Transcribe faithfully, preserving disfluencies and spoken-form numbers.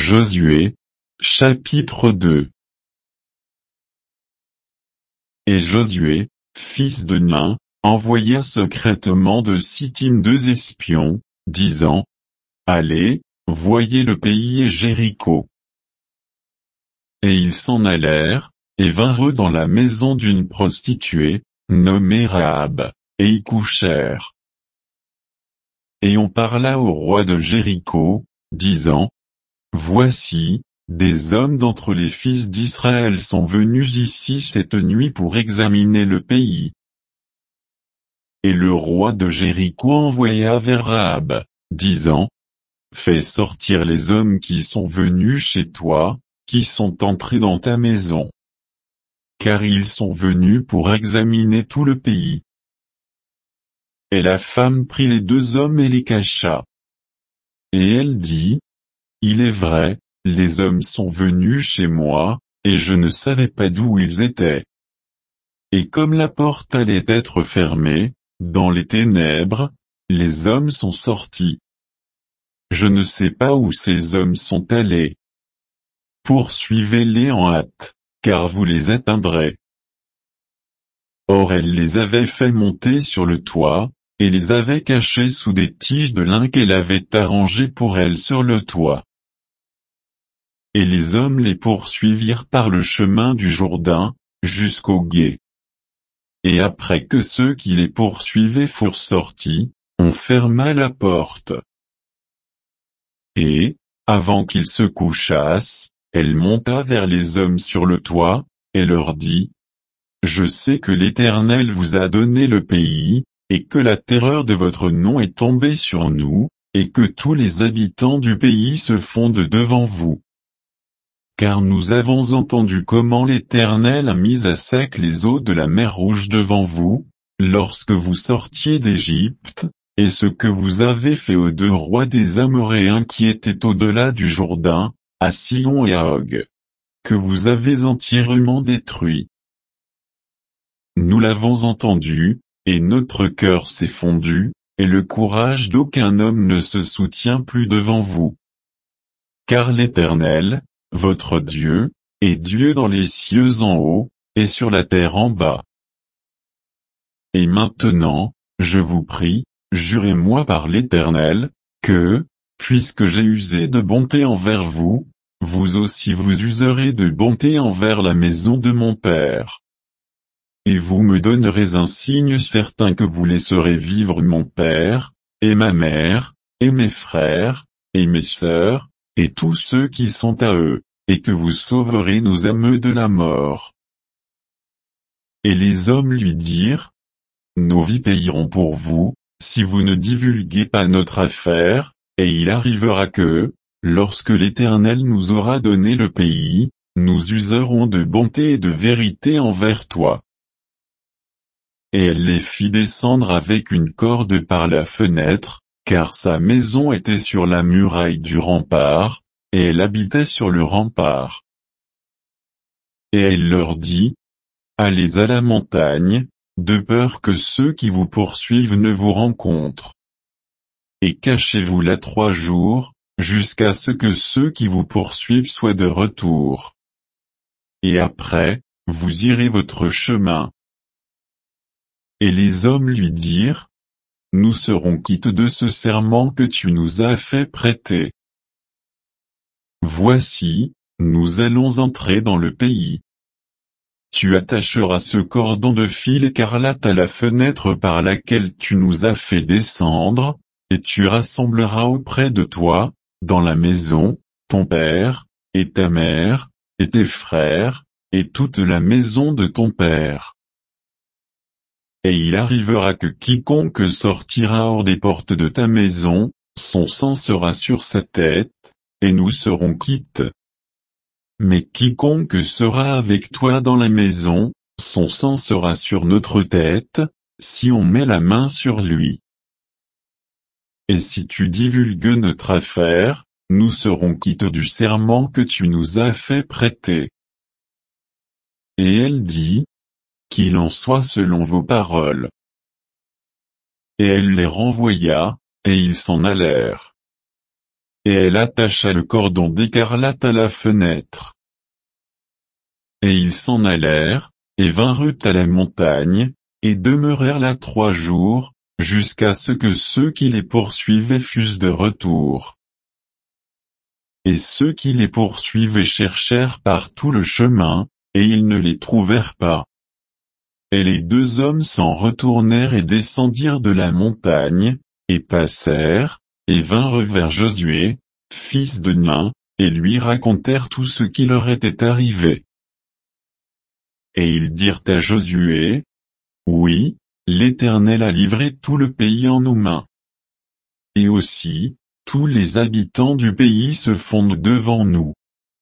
Josué, chapitre deux. Et Josué, fils de Nun, envoya secrètement de Sittim deux espions, disant, Allez, voyez le pays et Jéricho. Et ils s'en allèrent, et vinrent dans la maison d'une prostituée, nommée Rahab, et y couchèrent. Et on parla au roi de Jéricho, disant, Voici, des hommes d'entre les fils d'Israël sont venus ici cette nuit pour examiner le pays. Et le roi de Jéricho envoya vers Rahab, disant, Fais sortir les hommes qui sont venus chez toi, qui sont entrés dans ta maison. Car ils sont venus pour examiner tout le pays. Et la femme prit les deux hommes et les cacha. Et elle dit, Il est vrai, les hommes sont venus chez moi, et je ne savais pas d'où ils étaient. Et comme la porte allait être fermée, dans les ténèbres, les hommes sont sortis. Je ne sais pas où ces hommes sont allés. Poursuivez-les en hâte, car vous les atteindrez. Or elle les avait fait monter sur le toit, et les avait cachés sous des tiges de lin qu'elle avait arrangées pour elles sur le toit. Et les hommes les poursuivirent par le chemin du Jourdain, jusqu'au gué. Et après que ceux qui les poursuivaient furent sortis, on ferma la porte. Et, avant qu'ils se couchassent, elle monta vers les hommes sur le toit, et leur dit, Je sais que l'Éternel vous a donné le pays, et que la terreur de votre nom est tombée sur nous, et que tous les habitants du pays se fondent devant vous. Car nous avons entendu comment l'Éternel a mis à sec les eaux de la mer Rouge devant vous, lorsque vous sortiez d'Égypte, et ce que vous avez fait aux deux rois des Amoréens qui étaient au-delà du Jourdain, à Sihon et à Og, que vous avez entièrement détruits. Nous l'avons entendu, et notre cœur s'est fondu, et le courage d'aucun homme ne se soutient plus devant vous. Car l'Éternel, votre Dieu, est Dieu dans les cieux en haut, et sur la terre en bas. Et maintenant, je vous prie, jurez-moi par l'Éternel, que, puisque j'ai usé de bonté envers vous, vous aussi vous userez de bonté envers la maison de mon Père. Et vous me donnerez un signe certain que vous laisserez vivre mon père, et ma mère, et mes frères, et mes sœurs, et tous ceux qui sont à eux, et que vous sauverez nos âmes de la mort. Et les hommes lui dirent, Nos vies payeront pour vous, si vous ne divulguez pas notre affaire, et il arrivera que, lorsque l'Éternel nous aura donné le pays, nous userons de bonté et de vérité envers toi. Et elle les fit descendre avec une corde par la fenêtre, car sa maison était sur la muraille du rempart, et elle habitait sur le rempart. Et elle leur dit, Allez à la montagne, de peur que ceux qui vous poursuivent ne vous rencontrent. Et cachez-vous là trois jours, jusqu'à ce que ceux qui vous poursuivent soient de retour. Et après, vous irez votre chemin. Et les hommes lui dirent, Nous serons quittes de ce serment que tu nous as fait prêter. Voici, nous allons entrer dans le pays. Tu attacheras ce cordon de fil écarlate à la fenêtre par laquelle tu nous as fait descendre, et tu rassembleras auprès de toi, dans la maison, ton père, et ta mère, et tes frères, et toute la maison de ton père. Et il arrivera que quiconque sortira hors des portes de ta maison, son sang sera sur sa tête, et nous serons quittes. Mais quiconque sera avec toi dans la maison, son sang sera sur notre tête, si on met la main sur lui. Et si tu divulgues notre affaire, nous serons quittes du serment que tu nous as fait prêter. Et elle dit, Qu'il en soit selon vos paroles. Et elle les renvoya, et ils s'en allèrent. et elle attacha le cordon d'écarlate à la fenêtre. Et ils s'en allèrent, et vinrent à la montagne, et demeurèrent là trois jours, jusqu'à ce que ceux qui les poursuivaient fussent de retour. Et ceux qui les poursuivaient cherchèrent par tout le chemin, et ils ne les trouvèrent pas. Et les deux hommes s'en retournèrent et descendirent de la montagne, et passèrent, et vinrent vers Josué, fils de Nun, et lui racontèrent tout ce qui leur était arrivé. Et ils dirent à Josué, « Oui, l'Éternel a livré tout le pays en nos mains. Et aussi, tous les habitants du pays se fondent devant nous.